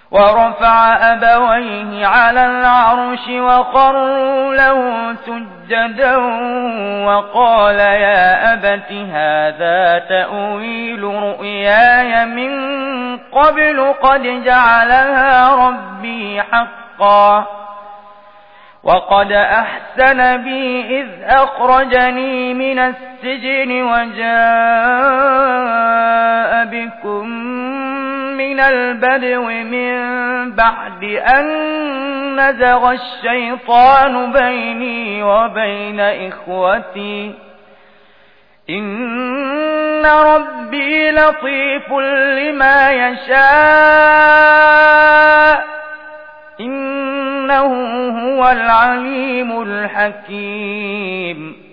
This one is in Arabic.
ورفع أبويه على العرش وخروا له سجدا وقال يا أبت هذا تأويل رؤياي من قبل قد جعلها ربي حقا وقد أحسن بي إذ أخرجني من السجن وجاء بكم من البدو من بعد أن نزغ الشيطان بيني وبين إخوتي إن ربي لطيف لما يشاء إنه هو العليم الحكيم